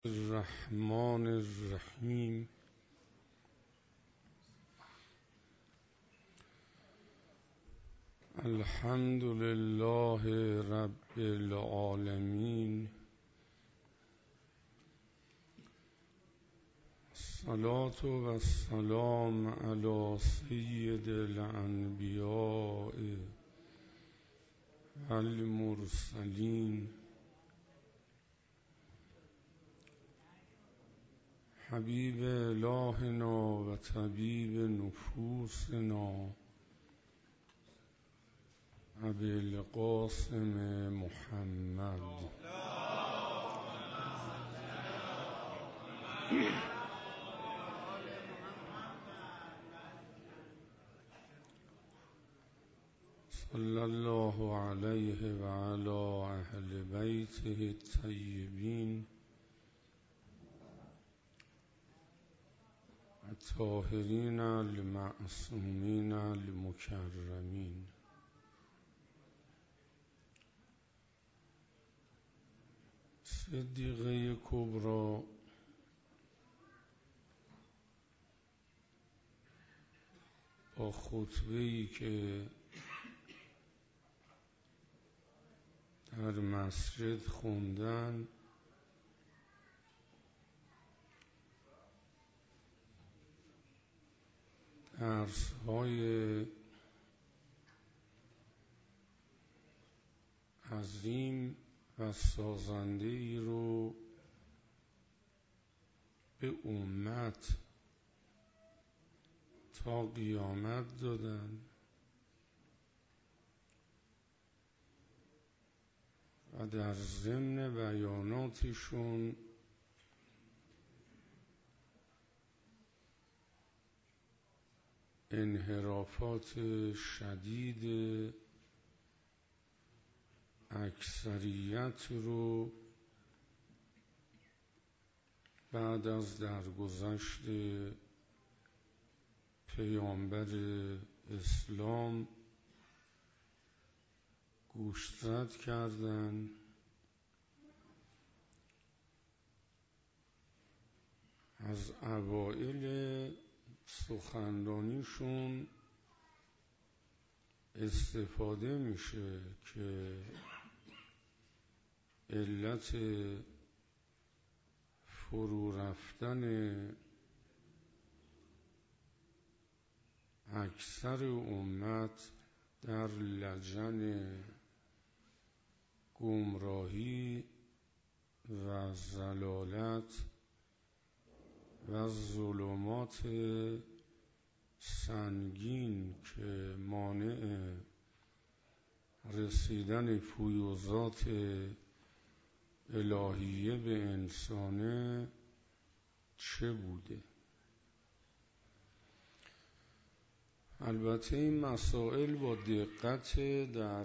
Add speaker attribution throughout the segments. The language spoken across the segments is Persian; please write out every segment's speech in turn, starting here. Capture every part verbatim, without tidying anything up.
Speaker 1: الرحمن الرحیم. الحمد لله رب العالمین. الصلاة و السلام علی سید الانبیاء و المرسلین حبیب الهنا و طبیب نفوسنا ابی القاسم محمد. صلی الله علیه و علی اهل بیته الطیبین الطاهرین المعصومین المکرمین. صدیقه کبری با خطبه‌ای که در مسجد خوندن درس‌های عظیم و سازنده‌ای رو به امت تا قیامت دادن و در ضمن بیاناتشون انحرافات شدید اکثریت رو بعد از درگذشت پیامبر اسلام گوشزد کردن از اوائل سخنرانیشون استفاده میشه که علت فرو رفتن اکثر امت در لجن گمراهی و ضلالت و ظلمات سنگین که مانع رسیدن فیوضات الهیه به انسانه چه بوده. البته این مسائل با دقت در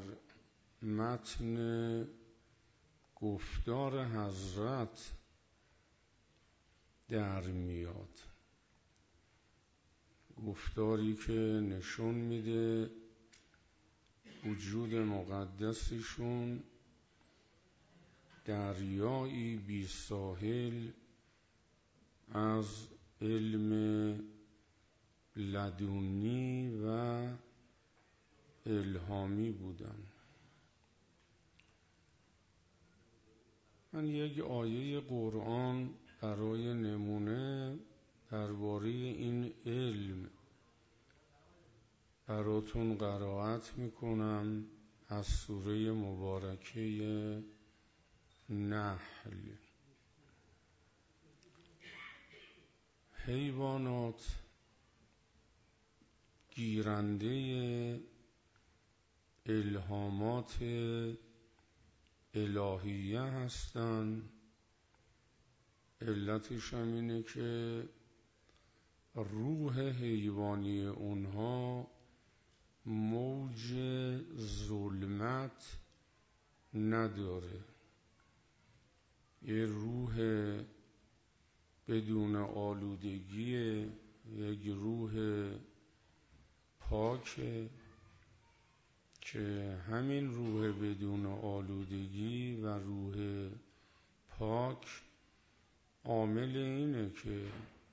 Speaker 1: متن گفتار حضرت در میاد، گفتاری که نشون میده وجود مقدسشون دریایی بی ساحل از علم لدنی و الهامی بودن. من یک آیه قرآن برای نمونه درباره این علم براتون قرائت میکنم از سوره مبارکه نحل. حیوانات گیرنده الهامات الهیه هستند. علتش هم اینه که روح حیوانی اونها موج ظلمت نداره، یه روح بدون آلودگی، یک روح پاکه که همین روح بدون آلودگی و روح پاک عامل اینه که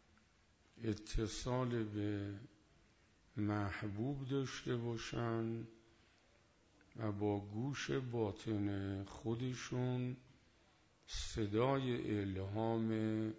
Speaker 1: اتصال به محبوب داشته باشن و با گوش باطن خودشون صدای الهام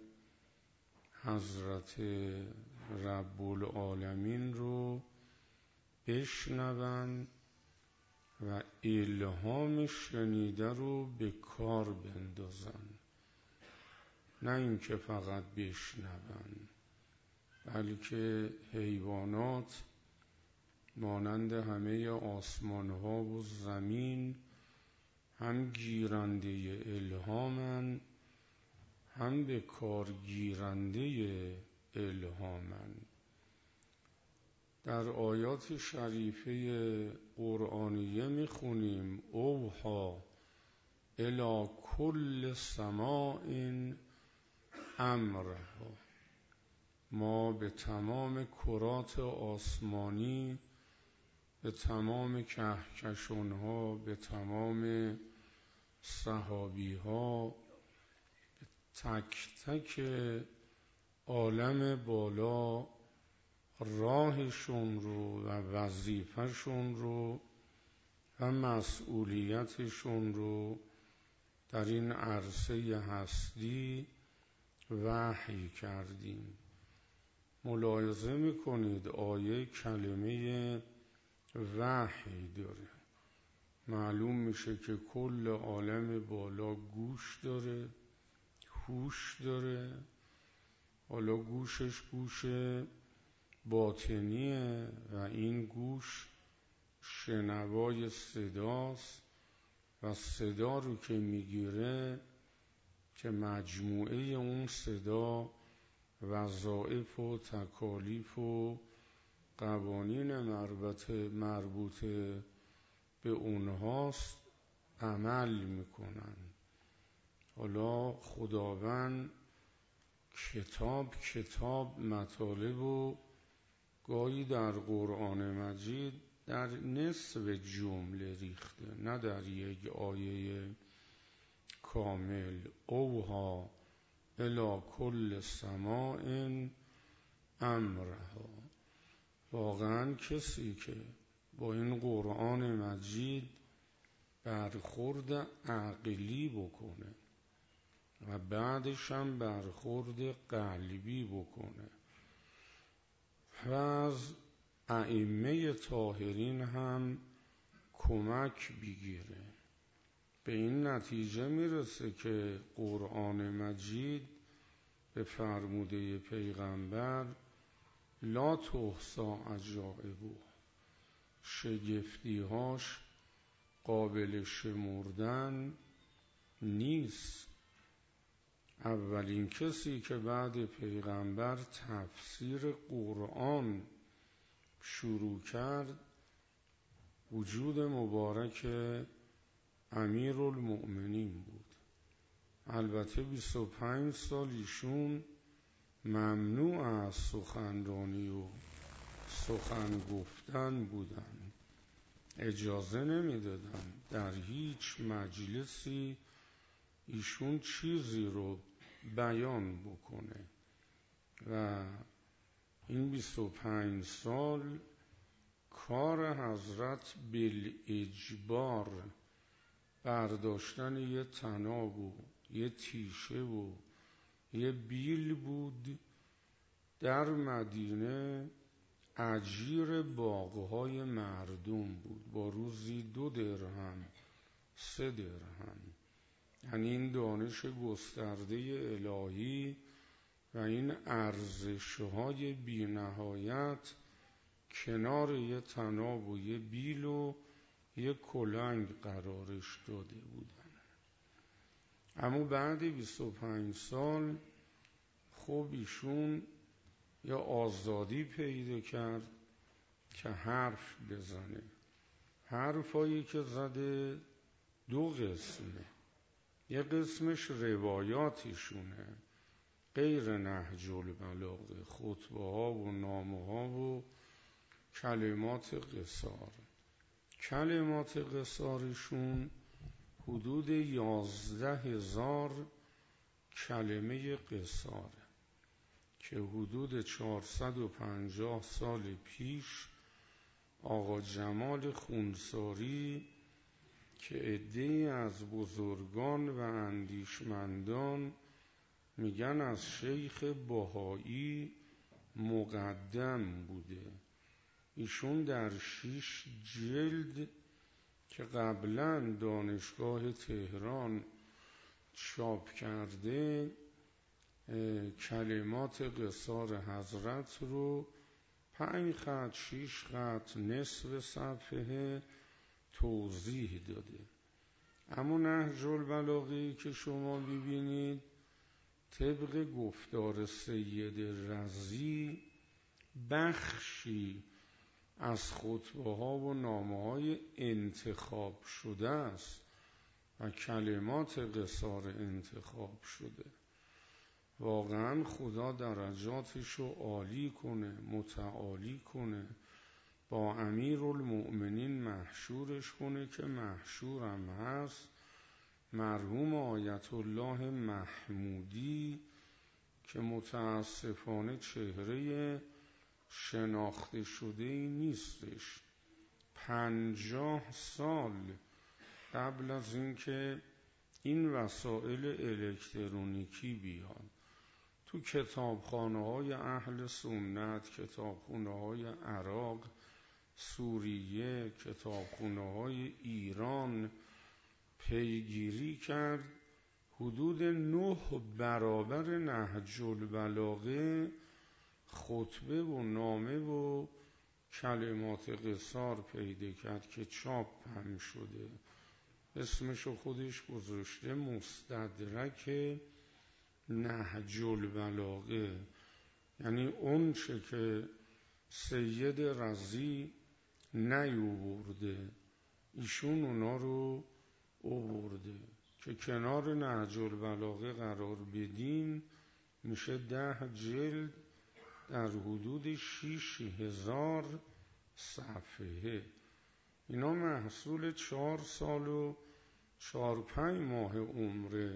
Speaker 1: حضرت رب العالمین رو بشنون و الهام شنیده رو به کار بندازن، نه اینکه فقط بشنون، بلکه حیوانات مانند همه آسمان ها و زمین هم گیرنده الهامن، هم به کار گیرنده الهامن. در آیات شریفه قرآنیه میخونیم اوحا الی کل سماء امرها، ما به تمام کرات آسمانی، به تمام کهکشان‌ها، به تمام سحابی‌ها، به تک تک عالم بالا راهشون رو و وظیفهشون رو و مسئولیتشون رو در این عرصه هستی وحی کردیم. ملاحظه میکنید آیه کلمه وحی داره. معلوم میشه که کل عالم بالا گوش داره، هوش داره. حالا گوشش گوش باطنیه و این گوش شنوای صداست و صدا رو که میگیره که مجموعه اون صدا وظایف و تکالیف و قوانین مربوط به اونهاست عمل میکنن. حالا خداوند کتاب کتاب مطالب و گاهی در قرآن مجید در نصف جمله ریخته، نه در یک آیه کامل. اوها الی کل سماء امرها. واقعا کسی که با این قرآن مجید برخورد عقلی بکنه و بعدش هم برخورد قلبی بکنه و از ائمه طاهرین هم کمک بگیره، به این نتیجه میرسه که قرآن مجید به فرموده پیغمبر لا تحصی عجائبه، شگفتیهاش قابل شمردن نیست. اولین کسی که بعد پیغمبر تفسیر قرآن شروع کرد وجود مبارک امیرالمؤمنین بود. البته بیست و پنج سال ایشون ممنوع از سخنرانی و سخن گفتن بودن، اجازه نمیدادن در هیچ مجلسی ایشون چیزی رو بیان بکنه و این بیست و پنج سال کار حضرت بالاجبار برداشتن یه طناب و یه تیشه و یه بیل بود در مدینه اجیر باغهای مردم بود با روزی دو درهم سه درهم. یعنی این دانش گسترده الهی و این ارزش‌های بی نهایت کنار یه طناب و یه بیل و یه کلنگ قرارش داده بودن. اما بعد بیست و پنج سال خب ایشون یا آزادی پیدا کرد که حرف بزنه. حرفایی که زده دو قسمه، یه قسمش روایاتیشونه غیر نهج البلاغه، خطبه ها و نامه ها و کلمات قصار. کلمات قصارشون حدود یازده هزار کلمه قصاره که حدود چهارصد و پنجاه سال پیش آقا جمال خونساری که عده‌ای از بزرگان و اندیشمندان میگن از شیخ بهایی مقدم بوده، ایشون در شش جلد که قبلا دانشگاه تهران چاپ کرده کلمات قصار حضرت رو پنج خط شش خط نصف صفحه توضیح داده. اما نهج البلاغه‌ای که شما ببینید طبق گفتار سید رضی بخشی از خطبه ها و نامه های انتخاب شده است و کلمات قصار انتخاب شده. واقعا خدا درجاتش رو عالی کنه، متعالی کنه، با امیرالمؤمنین محشورش کنه که محشورم هست، مرحوم آیت الله محمودی که متاسفانه چهره شناخته شده ای نیستش. پنجاه سال قبل از اینکه این وسایل الکترونیکی بیان تو کتابخانه های اهل سنت، کتابخانه های عراق، سوریه، کتابخانه های ایران پیگیری کرد، حدود نه برابر نهج البلاغه خطبه و نامه و کلمات قصار پیدا کرد که چاپ هم شده. اسمشو خودش گذاشته مستدرک نهج البلاغه، یعنی اون چه که سید رضی نیاورده ایشون اونا رو آورده که کنار نهج البلاغه قرار بدین میشه ده جلد در حدود شیش هزار صفحه. اینا محصول چهار سال و چهار پنج ماه عمر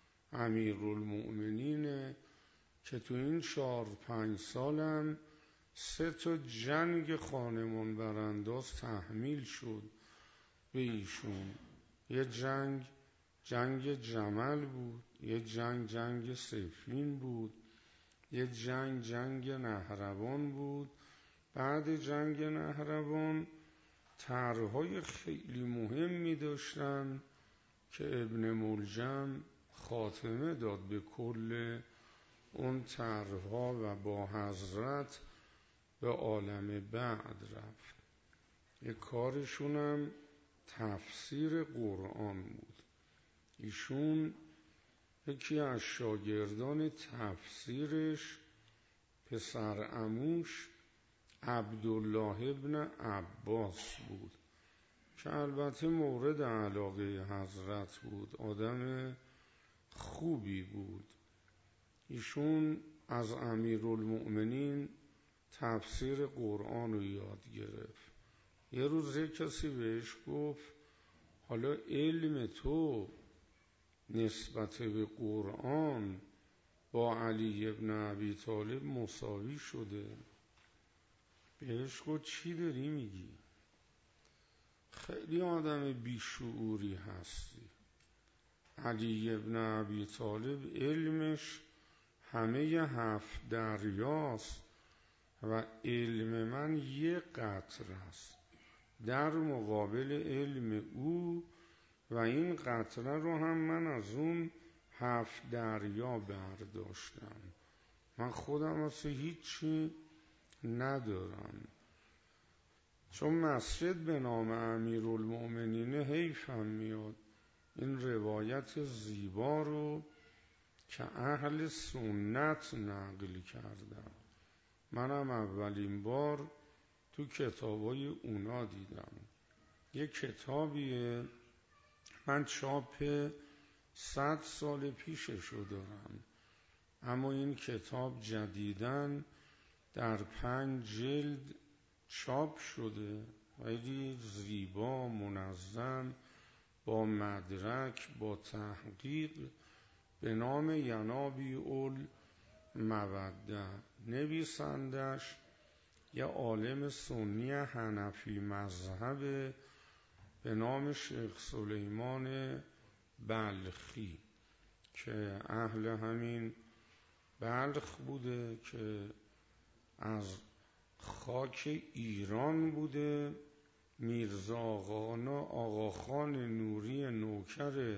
Speaker 1: امیرالمؤمنینه که تو این چهار پنج سالم سه تا جنگ خانمان برانداز تحمیل شد به ایشون. یه جنگ جنگ جمل بود، یه جنگ جنگ صفین بود، یه جنگ جنگ نهروان بود. بعد جنگ نهروان طرح‌های خیلی مهمی داشتن که ابن ملجم خاتمه داد به کل اون طرح‌ها و با حضرت به عالم بعد رفت. یک کارشونم تفسیر قرآن بود. ایشون یکی از شاگردان تفسیرش پسر عموش عبدالله ابن عباس بود که البته مورد علاقه حضرت بود، آدم خوبی بود. ایشون از امیرالمؤمنین تفسیر قرآن رو یاد گرفت. یه روز یک کسی بهش گفت حالا علم تو نسبت به قرآن با علی ابن ابی طالب مساوی شده. بهش گفت چی داری میگی؟ خیلی آدم بیشعوری هستی. علی ابن ابی طالب علمش همه هفت دریاست و علم من یک قطره است در مقابل علم او، و این قطره رو هم من از اون هفت دریا برداشتم. من خودم اصلا هیچی ندارم. چون مسجد به نام امیرالمؤمنین حیفم میاد این روایت زیبا رو که اهل سنت نقل کردم. منم اولین بار تو کتابای اونا دیدم. یه کتابیه من چاپ صد سال پیششو دارم، اما این کتاب جدیداً در پنج جلد چاپ شده، خیلی زیبا، منظم، با مدرک، با تحقیق به نام ینابیع الموده. نویسندش یه عالم سنی حنفی مذهب به نام شیخ سلیمان بلخی که اهل همین بلخ بوده که از خاک ایران بوده. میرزا آقاخان نوری نوکر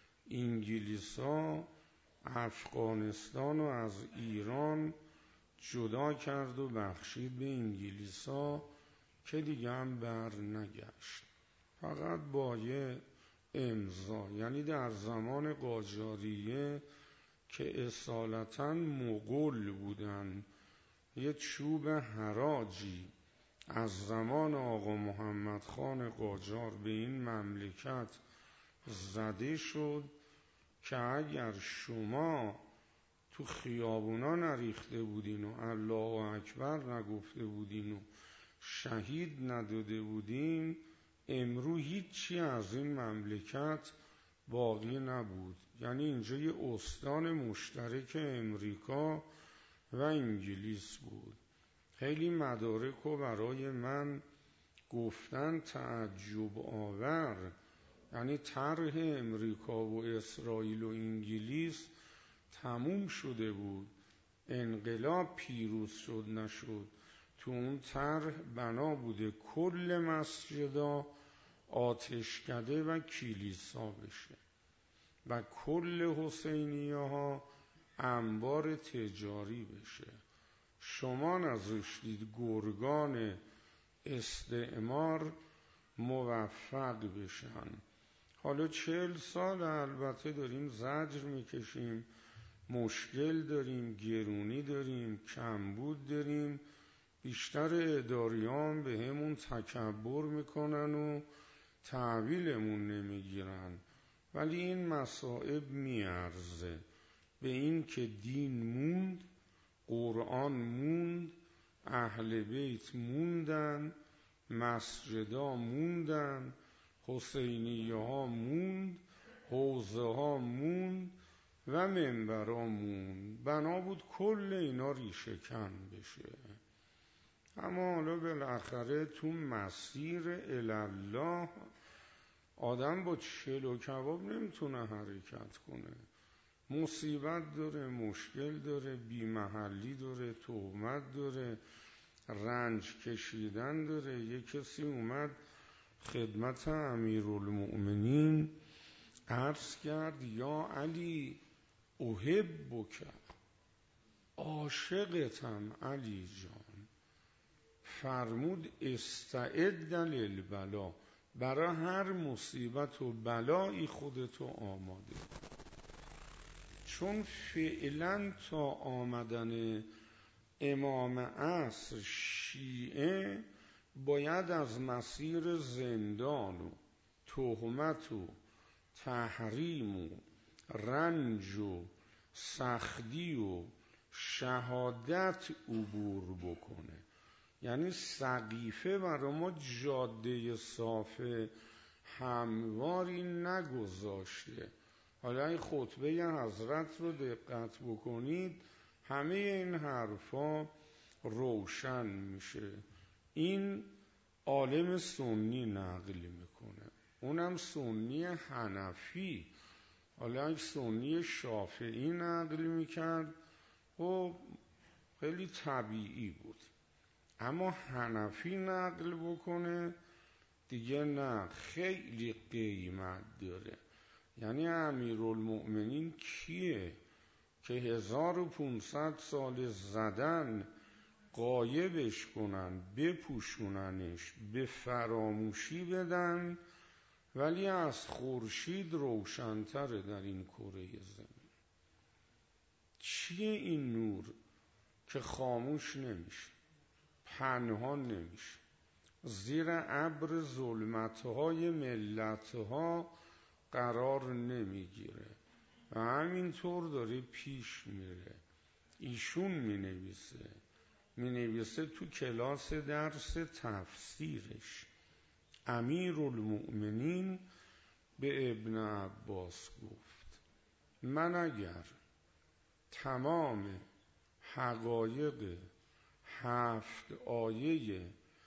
Speaker 1: انگلیسا افغانستان رو از ایران جدا کرد و بخشید به انگلیسا که دیگه هم بر نگشت، فقط با یه امضا. یعنی در زمان قاجاریه که اصالتاً مغول بودن، یه چوب حراجی از زمان آقا محمد خان قاجار به این مملکت زده شد که اگر شما تو خیابونا نریخته بودین و الله اکبر نگفته بودین و شهید نداده بودین، امرو هیچی از این مملکت باقی نبود. یعنی اینجا یه استان مشترک امریکا و انگلیس بود. خیلی مدارک رو برای من گفتن تعجب آور. یعنی طرح امریکا و اسرائیل و انگلیس تموم شده بود، انقلاب پیروز شد نشد، تو اون طرح بنا بوده کل مسجدا آتشکده و کلیسا بشه و کل حسینیه ها انبار تجاری بشه. شما نذاشتید گرگان استعمار موفق بشن. حالا چهل سال البته داریم زجر میکشیم، مشکل داریم، گرونی داریم، کمبود داریم، بیشتر اداریان به همون تکبر میکنن و تحویلمون نمیگیرن. ولی این مصائب میارزه به این که دین موند، قرآن موند، اهل بیت موندن، مسجدا موندن، حسینیه ها موند، حوزه ها موند و منبرها موند. بنا بود کل اینا ریشه کن بشه. اما حالا بالاخره تو مسیر الله آدم با چلو و کباب نمیتونه حرکت کنه. مصیبت داره، مشکل داره، بیمحلی داره، تهمت داره، رنج کشیدن داره. یه کسی اومد خدمت امیرالمؤمنین عرض کرد یا علی احبک، عاشقتم علی جان. فرمود استعد للبلا، برای هر مصیبت و بلایی خودتو آماده. چون فعلا تا آمدن امام عصر شیعه باید از مسیر زندان و تهمت و تحریم و رنج و سختی و شهادت عبور بکنه. یعنی سقیفه برای ما جاده صافه همواری نگذاشته. حالا این خطبه حضرت رو دقت بکنید، همه این حرفا روشن میشه. این عالم سنی نقل میکنه، اونم سنی حنفی. حالا یک سنی شافعی نقل میکرد و خیلی طبیعی بود، اما حنفی نقل بکنه دیگه نه، خیلی قیمت داره. یعنی امیرالمؤمنین کیه که هزار و پونصد سال زدن غایبش کنن، بپوشوننش، به فراموشی بدن، ولی از خورشید روشن‌تره در این کره زمین. چیه این نور که خاموش نمیشه، پنهان نمیشه، زیر ابر ظلمت‌های ملت‌ها قرار نمیگیره و همینطور داره پیش میره. ایشون مینویسه مینویسه تو کلاس درس تفسیرش، امیرالمؤمنین به ابن عباس گفت من اگر تمام حقایق هفت آیه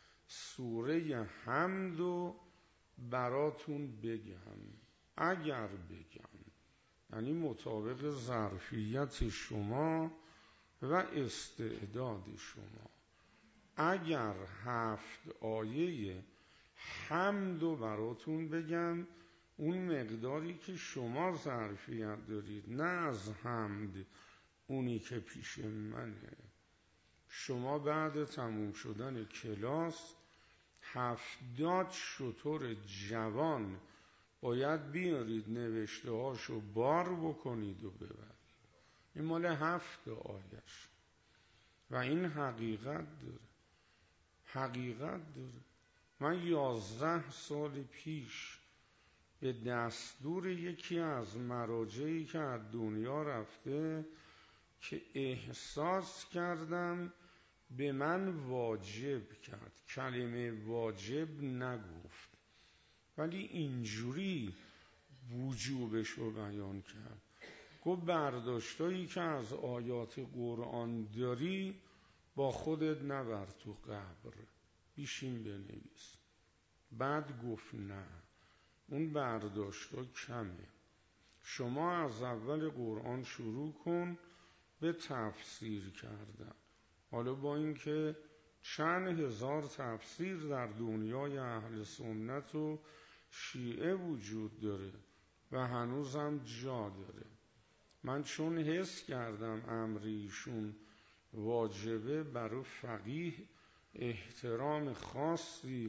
Speaker 1: سوره حمد رو براتون بگم، اگر بگم، یعنی مطابق ظرفیت شما و استعداد شما، اگر هفت آیه حمد رو براتون بگم، اون مقداری که شما ظرفیت دارید، نه از حمد اونی که پیش منه. شما بعد تموم شدن کلاس هفتاد شتر جوان باید بیارید نوشته هاشو بار بکنید و ببرید. این مال هفت آیش و این حقیقت داره، حقیقت داره. من یازده سال پیش به دستور یکی از مراجعی که از دنیا رفته که احساس کردم به من واجب کرد، کلمه واجب نگفت ولی اینجوری وجوبش رو بیان کرد. گفت برداشتایی که از آیات قرآن داری با خودت نبر تو قبر، بیشین بنویس. بعد گفت نه، اون برداشتا کمه، شما از اول قرآن شروع کن به تفسیر کردن. حالا با اینکه چند هزار تفسیر در دنیای اهل سنت و شیعه وجود داره و هنوزم جا داره، من چون حس کردم امریشون واجبه، برای فقیه احترام خاصی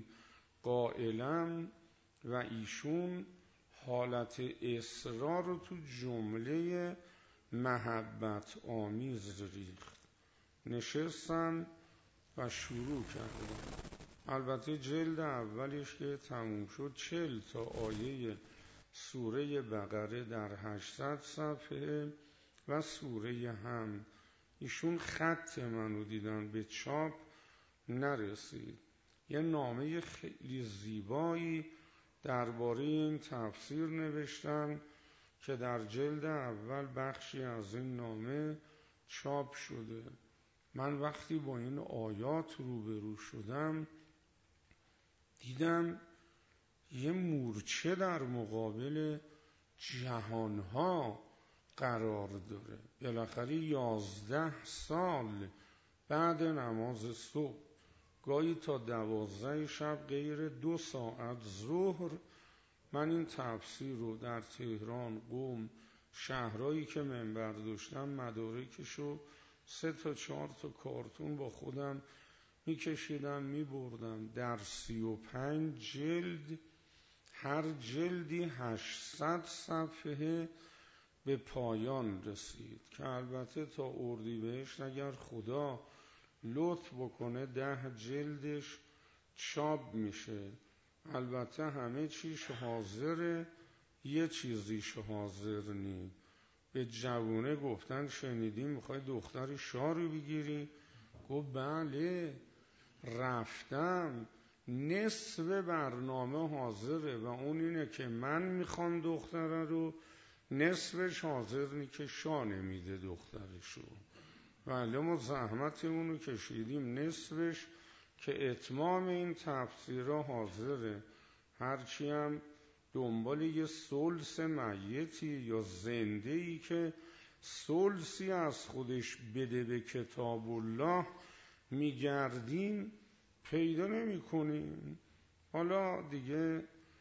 Speaker 1: قائلم و ایشون حالت اصرار رو تو جمله محبت آمیز ریخت. نشستم و شروع کردم. البته جلد اولش که تموم شد چل تا آیه سوره بقره در هشتصد صفحه و سوره حمد. ایشون خط منو دیدن به چاپ نرسید، یه نامه خیلی زیبایی درباره این تفسیر نوشتن که در جلد اول بخشی از این نامه چاپ شده. من وقتی با این آیات روبرو شدم دیدم یه مورچه در مقابل جهانها قرار داره. بالاخره یازده سال بعد نماز صبح، گاهی تا دوازده شب غیر دو ساعت ظهر، من این تفسیر رو در تهران، قم، شهرهایی که منبر داشتم مدارکشو سه تا چهار تا کارتون با خودم میکشیدم میبردم. در سی و پنج جلد، هر جلدی هشتصد صفحه به پایان رسید که البته تا اردیبهشت اگر خدا لطف بکنه ده جلدش چاپ میشه. البته همه چیش حاضره، یه چیزیش حاضر نی. به جوونه گفتن شنیدی میخوای دختر شاه رو بگیری؟ گفت بله، رفتم، نصف برنامه حاضره و اون اینه که من میخوام دختر رو، نصفش حاضر نی که شاه نمیده دخترشو. ولی ما زحمت اونو کشیدیم نصفش که اتمام این تفسیرها حاضره. هرچی هم دنبال یه سلس میتی یا زنده ای که سلسی از خودش بده به کتاب الله میگردیم پیدا نمی کنیم. حالا دیگه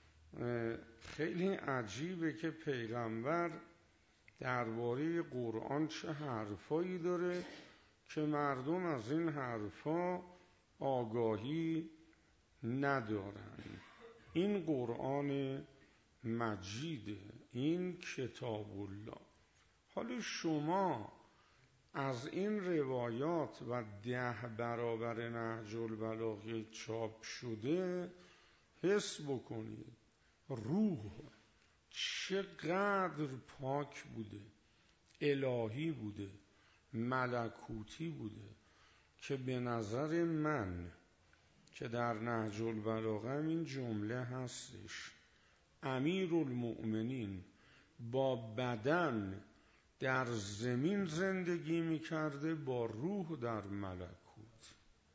Speaker 1: خیلی عجیبه که پیغمبر درباره قرآن چه حرفایی داره که مردم از این حرفا آگاهی ندارن. این قرآن مجیده، این کتاب الله. حالا شما از این روایات و ده برابر نهج البلاغه چاپ شده حس بکنید روح چقدر پاک بوده، الهی بوده، ملکوتی بوده، که به نظر من که در نهج البلاغه این جمله هستش، امیرالمؤمنین با بدن در زمین زندگی میکرده با روح در ملکوت.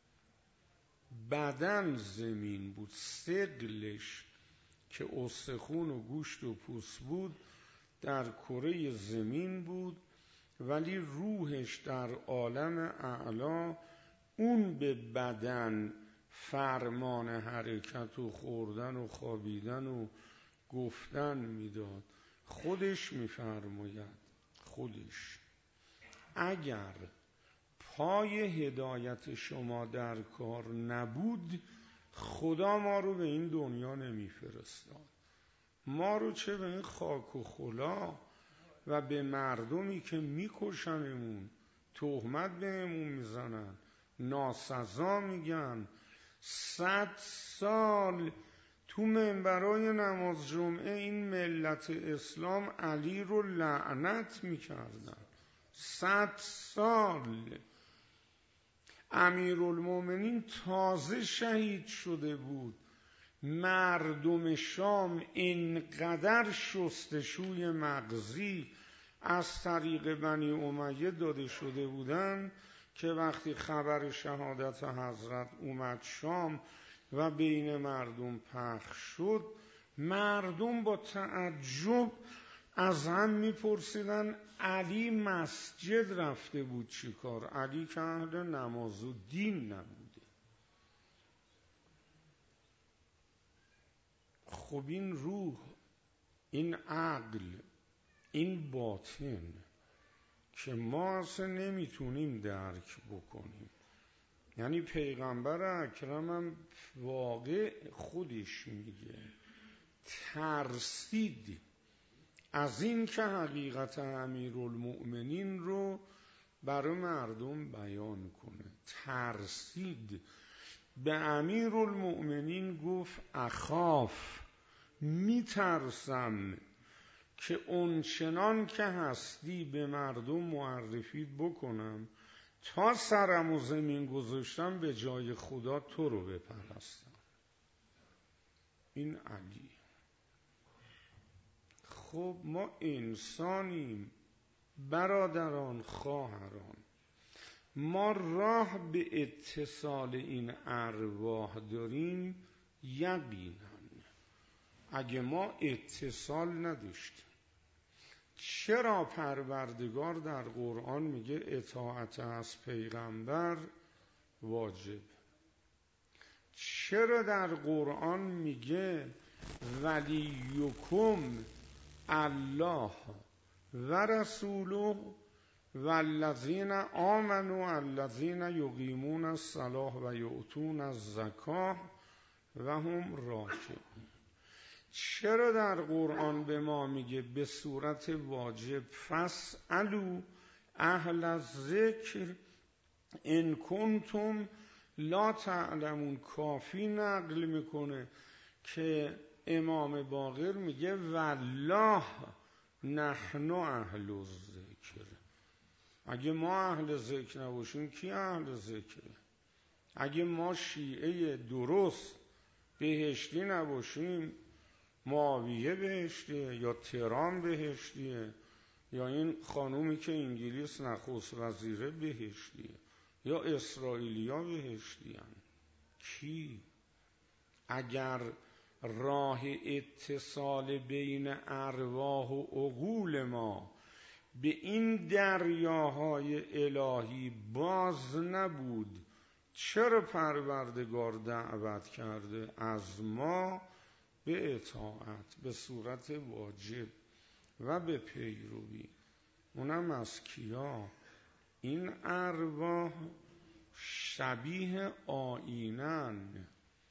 Speaker 1: بدن زمین بود، ثقلش که استخون و گوشت و پوست بود در کره زمین بود، ولی روحش در عالم اعلا اون به بدن فرمان حرکت و خوردن و خوابیدن و گفتن میداد. خودش میفرماید خودش اگر پای هدایت شما در کار نبود خدا ما رو به این دنیا نمیفرستاد. ما رو چه به این خاک و خلا و به مردمی که میکشنمون، تهمت بهمون میزنن، ناسزا میگن، صد سال تو منبرای نماز جمعه این ملت اسلام علی رو لعنت میکردن. صد سال امیرالمومنین تازه شهید شده بود، مردم شام اینقدر شستشوی مغزی از طریق بنی امیه داده شده بودن که وقتی خبر شهادت حضرت اومد شام و بین مردم پخش شد، مردم با تعجب از هم میپرسیدن علی مسجد رفته بود چی کار؟ علی که اهل نماز و دین نبوده. خب این روح، این عقل، این باطن که ما اصلا نمیتونیم درک بکنیم. یعنی پیغمبر اکرمم واقع خودش میگه ترسید از این که حقیقت امیرالمؤمنین رو برای مردم بیان کنه. ترسید، به امیرالمؤمنین گفت اخاف، میترسم که اونچنان که هستی به مردم معرفی بکنم تا سرم و زمین گذاشتم به جای خدا تو رو بپرستم. این علی. خب ما انسانیم برادران، خواهران، ما راه به اتصال این ارواح داریم یقینا. اگه ما اتصال نداشتیم، چرا پروردگار در قرآن میگه اطاعت از پیغمبر واجب؟ چرا در قرآن میگه ولیکم الله و رسوله والذین آمنوا الذین یقیمون الصلاة و یؤتون الزکاة و هم راکعون. چرا در قرآن به ما میگه به صورت واجب فاسألوا اهل الذکر ان کنتم لا تعلمون؟ کافی نقل میکنه که امام باقر میگه والله نحن اهل الذکر. اگه ما اهل ذکر نباشیم کی اهل ذکره؟ اگه ما شیعه درست بهشتی نباشیم، معاویه بهشتیه یا ترام بهشتیه یا این خانومی که انگلیس نخست وزیره بهشتیه یا اسرائیلیا بهشتیان؟ کی؟ اگر راه اتصال بین ارواح و عقول ما به این دریاهای الهی باز نبود، چرا پروردگار دعوت کرده از ما به اطاعت به صورت واجب و به پیروی؟ اونم از کیا؟ این ارواح شبیه آینن،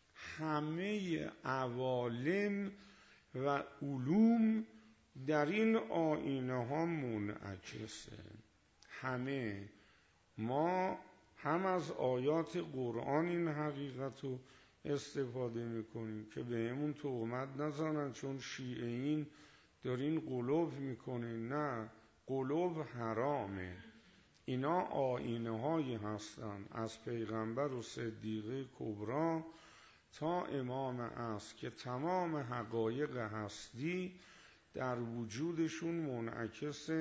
Speaker 1: همه عوالم و علوم در این آینه ها منعکسه. همه ما هم از آیات قرآن این حقیقت رو استفاده میکنیم که بهمون تهمت نزنن چون شیعیین دارین قلوب میکنین. نه، قلوب حرامه. اینا آینه هایی هستن از پیغمبر و صدیقه کبرا تا امام عصر که تمام حقایق هستی در وجودشون منعکسه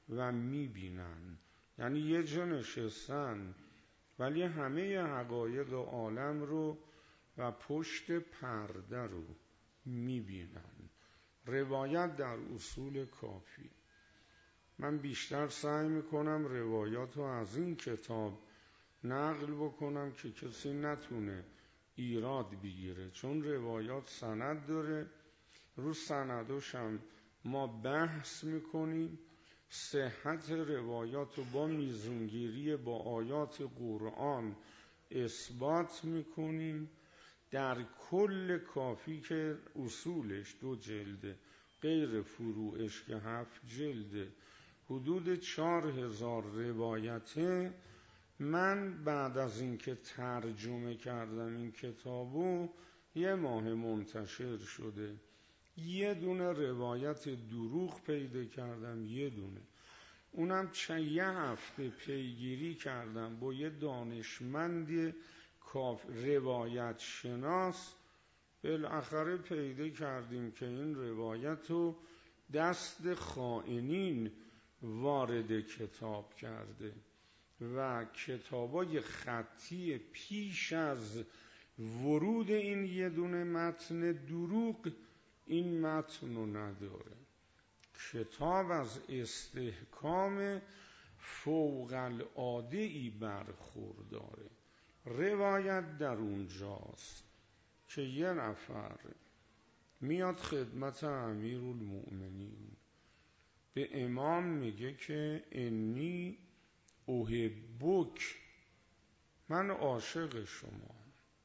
Speaker 1: و میبینن. یعنی یه جا نشستن ولی همه حقایق عالم رو و پشت پرده رو میبینن. روایت در اصول کافی. من بیشتر سعی میکنم روایات رو از این کتاب نقل بکنم که کسی نتونه ایراد بگیره، چون روایات سند داره، رو سنداش هم ما بحث میکنیم، صحت روایات رو با میزونگیری با آیات قرآن اثبات میکنیم. در کل کافی که اصولش دو جلده، غیر فروعش که هفت جلده، حدود چهار هزار روایته. من بعد از اینکه ترجمه کردم این کتابو، یه ماه منتشر شده، یه دونه روایت دروغ پیدا کردم، یه دونه، اونم چه یه هفته پیگیری کردم با یه دانشمند روایت شناس، بالاخره پیدا کردیم که این روایت رو دست خائنین وارد کتاب کرده و کتابای خطی پیش از ورود این یه دونه متن دروغ این متن رو نداره. کتاب از استحکام فوق العاده‌ای برخورداره. روایت در اونجاست که یه نفر میاد خدمت امیرالمؤمنین، به امام میگه که انی احبک، من عاشق شما.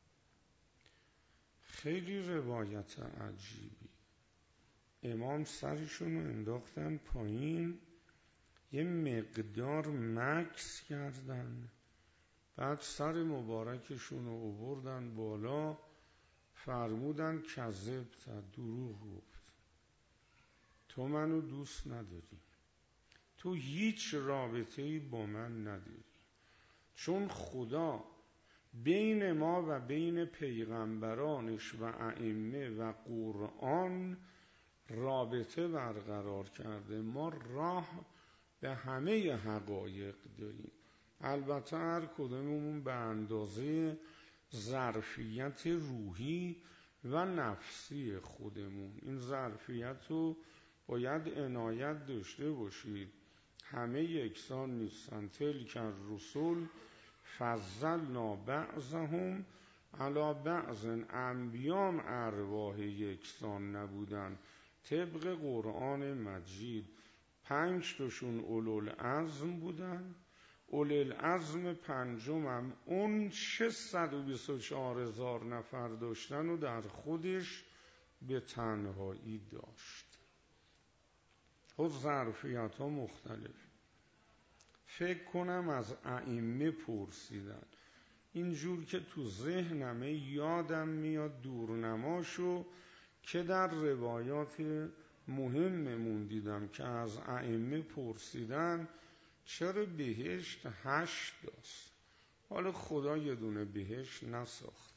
Speaker 1: خیلی روایت عجیبی. امام سرشون رو انداختن پایین، یه مقدار مکث کردن، بعد سر مبارکشون رو آوردن بالا، فرمودن کذبت، دروغ گفت، تو منو دوست نداری، تو هیچ رابطه‌ای با من نداری، چون خدا بین ما و بین پیغمبرانش و ائمه و قرآن رابطه برقرار کرده، ما راه به همه حقایق داریم. البته هر کدوممون به اندازه ظرفیت روحی و نفسی خودمون. این ظرفیت رو باید عنایت داشته باشید، همه یکسان نیستن. تلک الرسل فضلنا بعضهم علی بعض، انبیام ارواح یکسان نبودن. طبق قرآن مجید پنج تاشون اولوالعزم بودن، اولوالعزم پنجم هم اون ششصد و بیست و چهار هزار نفر داشتن و در خودش به تنهایی داشت. خب ظرفیت ها مختلف. فکر کنم از ائمه پرسیدن، اینجور که تو ذهنمه یادم میاد دورنماشو که در روایات مهممون دیدم که از ائمه پرسیدن چرا بهشت هشت داست؟ حالا خدا یه دونه بهشت نساخت،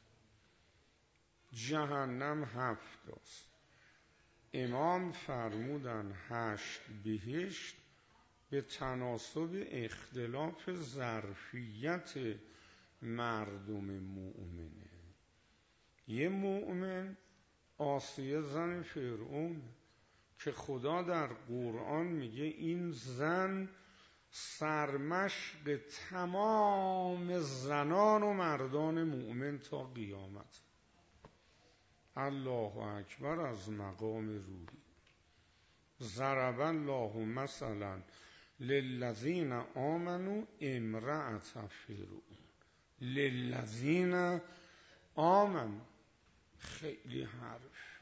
Speaker 1: جهنم هفت داست. امام فرمودن هشت بهشت به تناسب اختلاف ظرفیت مردم مؤمنه. یه مؤمن آسیه زن فرعون که خدا در قرآن میگه این زن سرمشق تمام زنان و مردان مؤمن تا قیامت. الله اکبر از مقام روحی. ضرب الله مثلا للذین آمنوا امرأة فرعون، للذین آمنوا، خیلی حرف.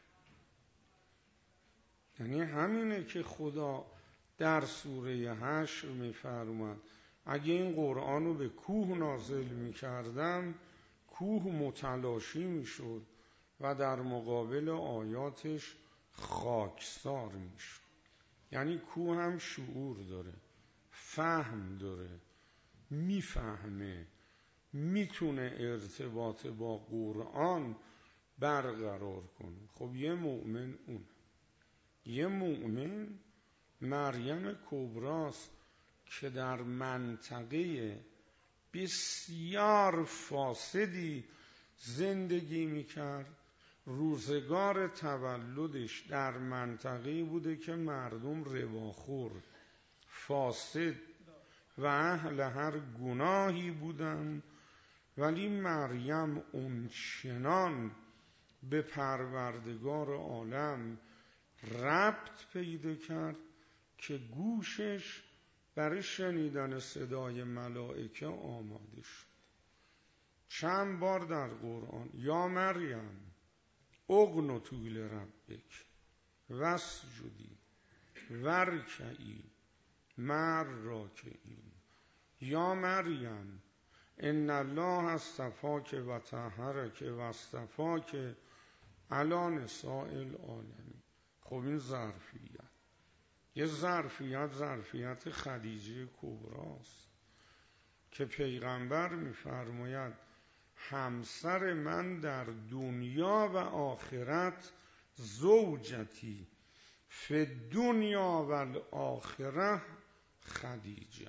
Speaker 1: یعنی همینه که خدا در سوره حشر میفرماد اگه این قرآن رو به کوه نازل میکردم کوه متلاشی میشد و در مقابل آیاتش خاکسار میشد. یعنی کوه هم شعور داره، فهم داره، میفهمه، میتونه ارتباط با قرآن برقرار کنه. خب یه مؤمن اون، یه مؤمن مریم کبراست که در منطقه بسیار فاسدی زندگی میکرد. روزگار تولدش در منطقه‌ای بوده که مردم رباخور، فاسد و اهل هر گناهی بودن، ولی مریم اونچنان به پروردگار عالم ربط پیدا کرد که گوشش برای شنیدن صدای ملائکه آماده شد. چند بار در قرآن یا مریم اقنتی لربک واسجدی وارکعی مع الراکعین، یا مریم ان الله اصطفاک و طهرک و اصطفاک علی نساء العالمین. خب این ظرفیت، یه ظرفیت ظرفیت خدیجه کبراست که پیغمبر میفرماید همسر من در دنیا و آخرت زوجتی فی دنیا و الاخره خدیجه.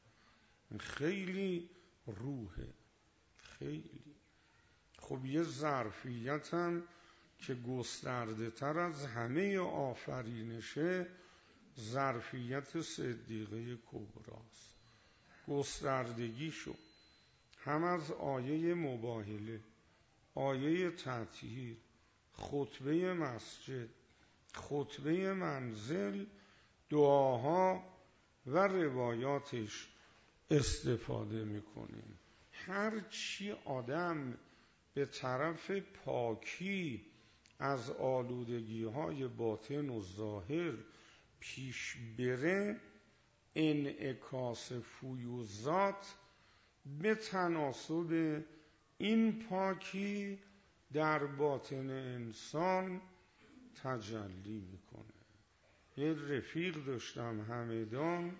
Speaker 1: خیلی روحه، خیلی خب. یه ظرفیت هم که گسترده تر از همه آفرینشه ظرفیت صدیقه کبراست. گستردگی شد هم از آیه مباهله، آیه تطهیر، خطبه مسجد، خطبه منزل، دعاها و روایاتش استفاده میکنیم. هر چی آدم به طرف پاکی از آلودگی های باطن و ظاهر پیش بره، انعکاس فیوضات به تناسب این پاکی در باطن انسان تجلی میکنه. یه رفیق داشتم همدان،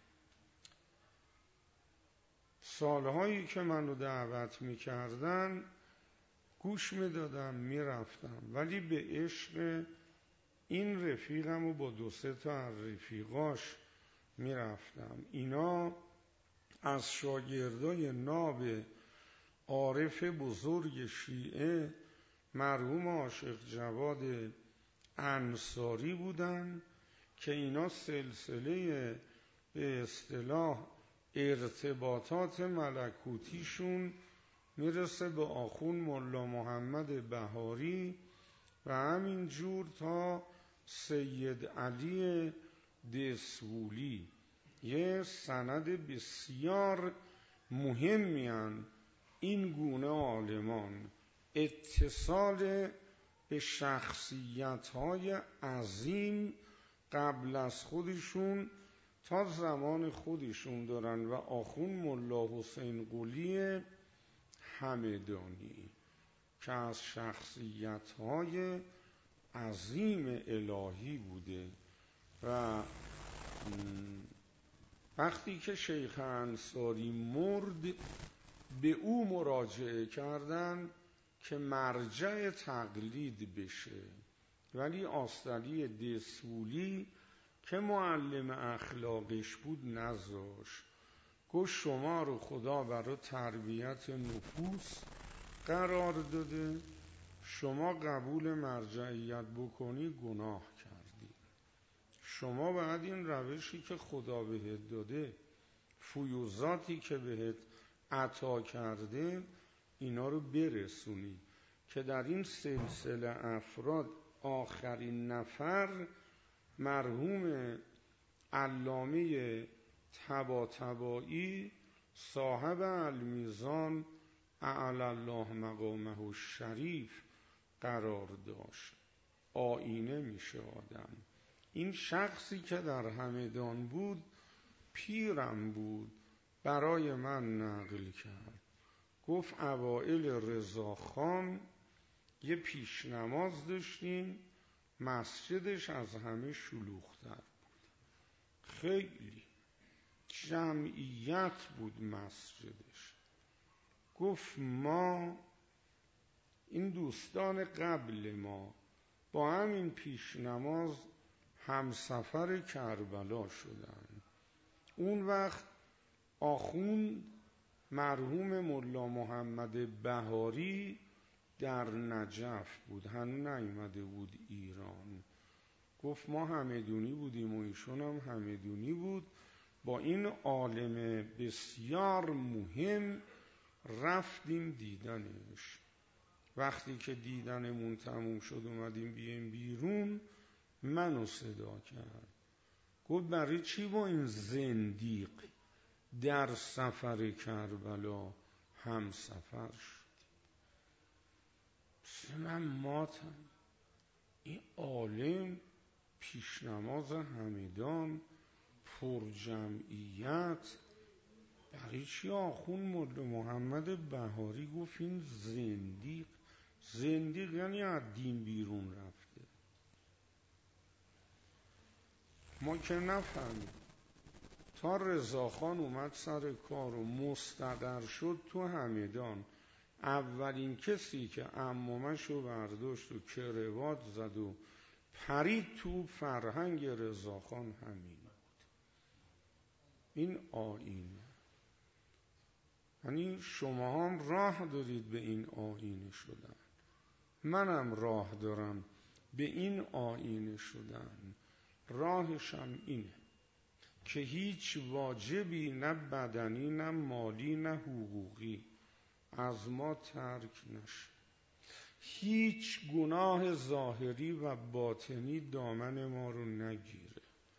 Speaker 1: سالهایی که منو دعوت میکردن گوش میدادم میرفتم، ولی به عشق این رفیقم و با دو سه تا از رفیقاش میرفتم. اینا از شاگردای ناب عارف بزرگ شیعه مرحوم عاشق جواد انصاری بودن که اینا سلسله به اصطلاح ارتباطات ملکوتیشون میرسه به آخون ملا محمد بهاری و همین جور تا سید علی دسولی. یه سند بسیار مهمی هن این گونه عالمان، اتصال به شخصیت‌های عظیم قبل از خودشون تا زمان خودشون دارن و آخون ملا حسین قلی همدانی که از شخصیت‌های عظیم الهی بوده. و وقتی که شیخ انصاری مرد به او مراجعه کردن که مرجع تقلید بشه، ولی آستالی دسولی که معلم اخلاقش بود نذاشت. گفت شما رو خدا برای تربیت نفوس قرار داده، شما قبول مرجعیت بکنی گناه کردی. شما باید این روشی که خدا بهت داده، فیوضاتی که بهت عطا کرده، اینا رو برسونی. که در این سلسله افراد آخرین نفر مرحوم علامه طباطبایی صاحب المیزان اعلی الله مقامه الشریف قرار داشت. آینه میشه آدم. این شخصی که در همدان بود پیرم بود، برای من نقل کرد. گفت اوائل رضاخان یه پیش نماز داشتیم، مسجدش از همه شلوغ‌تر بود، خیلی جمعیت بود مسجدش. گفت ما این دوستان قبل ما با همین پیش نماز همسفر کربلا شدن. اون وقت آخوند مرحوم ملا محمد بهاری در نجف بود، هنوز نیامده بود ایران. گفت ما همدونی بودیم و ایشون هم همدونی بود. با این عالم بسیار مهم رفتیم دیدنش. وقتی که دیدنمون تموم شد اومدیم بیایم بیرون، منو صدا کرد، گفت برای چی با این زندیق در سفر کربلا هم سفر شد؟ من ماتم. این عالم پیشنماز همدان پر جمعیت، برای چی آخوند ملا محمد بهاری گفت این زندیق؟ زندیق یعنی از دین بیرون رفته. ما که نفهمیم تا رضاخان اومد سر کار و مستقر شد تو همدان، اولین کسی که عمامشو برداشت و کروات زد و پرید تو فرهنگ رضاخان همین بود. این آیینه، یعنی شما هم راه دارید به این آیینه شدن، منم راه دارم به این آیینه شدن. راهشم اینه که هیچ واجبی نه بدنی نه مالی نه حقوقی از ما ترک نشه، هیچ گناه ظاهری و باطنی دامن ما رو نگیره،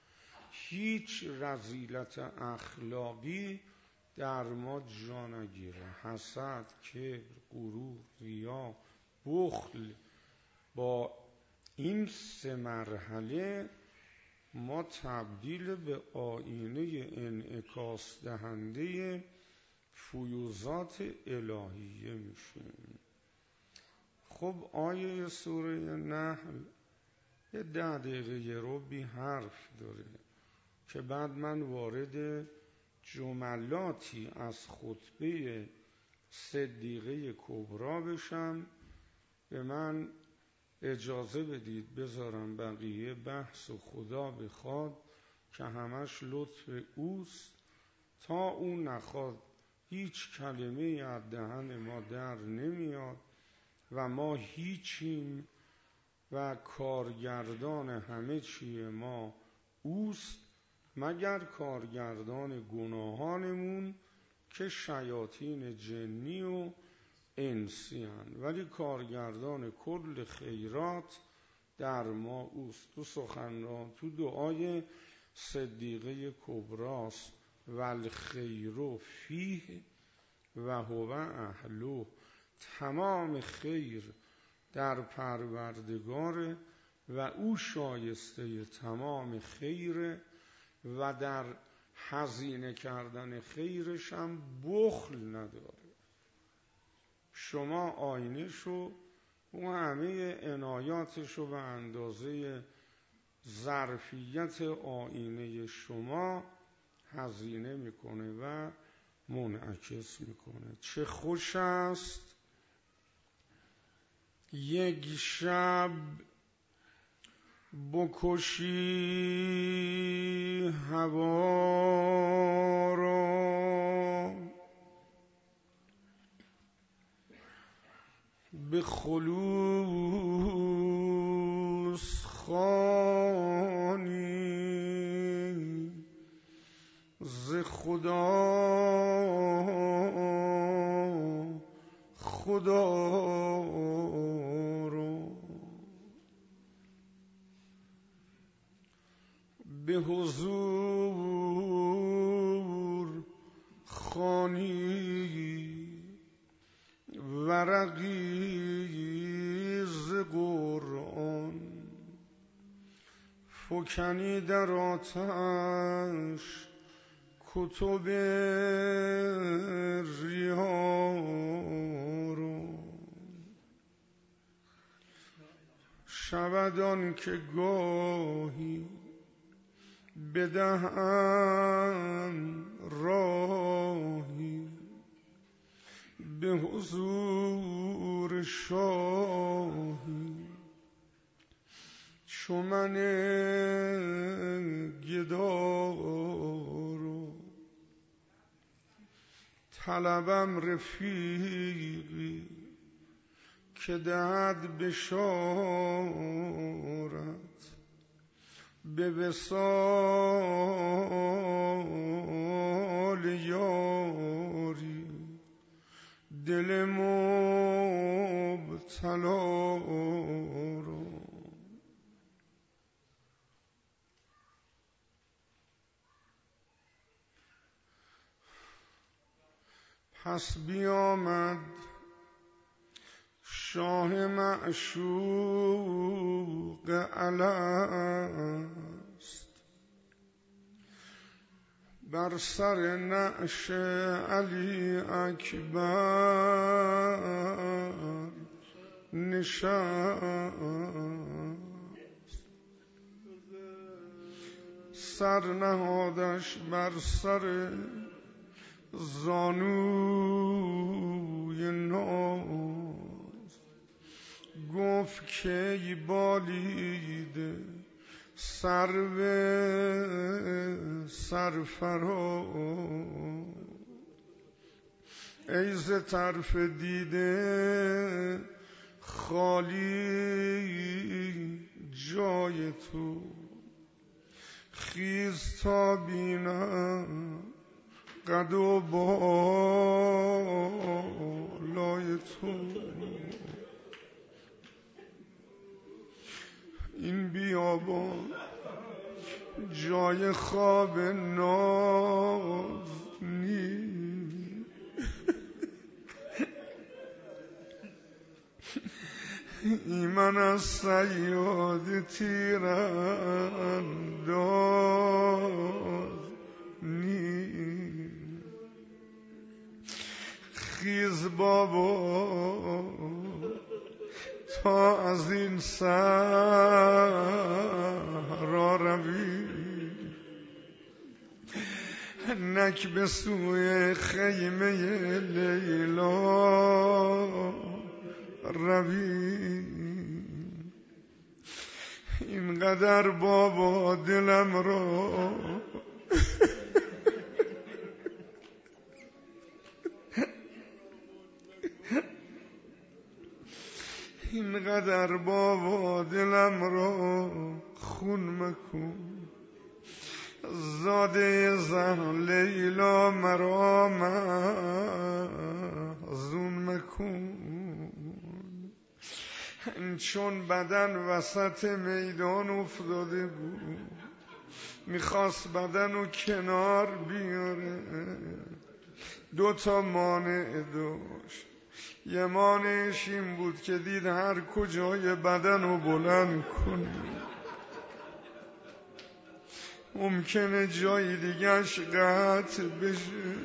Speaker 1: هیچ رذیلت اخلاقی در ما جا نگیره، حسد، کبر، غرور، ریا، بخل. با این سه مرحله ما تبدیل به آینه انعکاس دهنده فیوضات الهیه میشیم. خب آیه سوره نحل یه ده دقیقه رو بی حرف داره که بعد من وارد جملاتی از خطبه صدیقه کبرا بشم. به من اجازه بدید بذارم بقیه بحث و خدا بخواد که همش لطف اوست. تا اون نخواد هیچ کلمه از دهن ما در نمیاد و ما هیچیم و کارگردان همه چی ما اوست، مگر کارگردان گناهانمون که شیاطین جنی و انسی هن، ولی کارگردان کل خیرات در ما اوست. تو سخنران تو دعای صدیقه کبراست والخیر فیه و هو اهله، تمام خیر در پروردگار و او شایسته تمام خیر و در هزینه کردن خیرش هم بخل نداره. شما آینه‌شو و همه عنایاتشو به اندازه ظرفیت آینه شما هزینه میکنه و منعکس میکنه. چه خوش است یک شب بکشی هوا را، به خلوص خوانی ز خدا خدا رو، به حضور خوانی ورقی ز قرآن، فکنی در آتش کتب ریا رو، شود آن که گاهی بدهم راهی به حضور شاهی، چو من گدا رو طلبم رفیقی که دهد بشارت به وصال یاری دل مبتلا رو. پس بیامد شاه معشوق الست بر سر نعش علی اکبر نشست، سر نهادش بر سر زانوی ناز، گفت که ای بالیده سرو سرفراز، ای ز طرف دیده خالی جای تو، خیز تا بینم قد و بالای تو. این بیابان جای خواب ناز نیست، ایمن از صیاد تیرانداز نیست. خیز بابا تا از این صحرا روی، نک به سوی خیمه لیلا روی. اینقدر بابا دلم را اینقدر بابا دلم را خون مکن، زاده زن لیلا مرا محزون مکن. چون بدن وسط میدان افتاده بود، میخواست بدن رو کنار بیاره، دو تا مانع داشت. یه مانعش این بود که دید هر کجای بدن رو بلند کنه ممکنه جای دیگهش قطع بشه.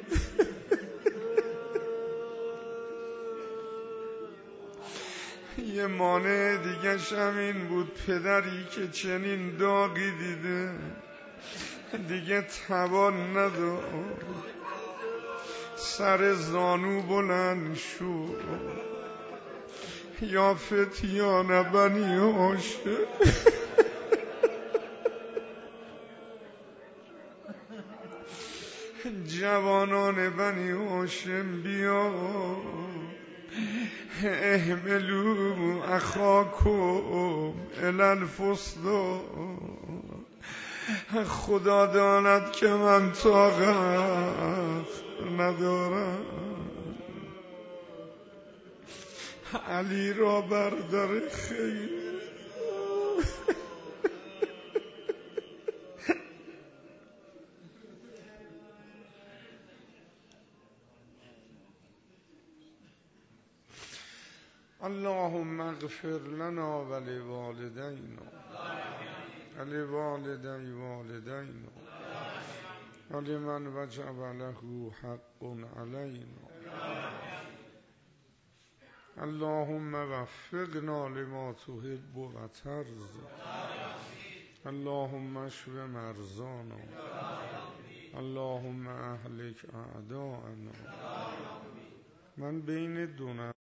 Speaker 1: یه مانع دیگهش هم این بود پدری که چنین داغی دیده دیگه توان نداشت، سر زانو بلند شد. یا فتیان بنی هاشم جوانان بنی هاشم بیا، احملوا اخاکم الی الفسطاط، خدا داند که من طاقت ندارم. علی را بردار خیر اللهم اغفر لنا ولوالدینا ولوالدی والدینا ولمن وجب له حق علینا. اللهم وفقنا لما تحب و ترضى. اللهم اشف مرضانا. اللهم اهلک اعداءنا. من بین دو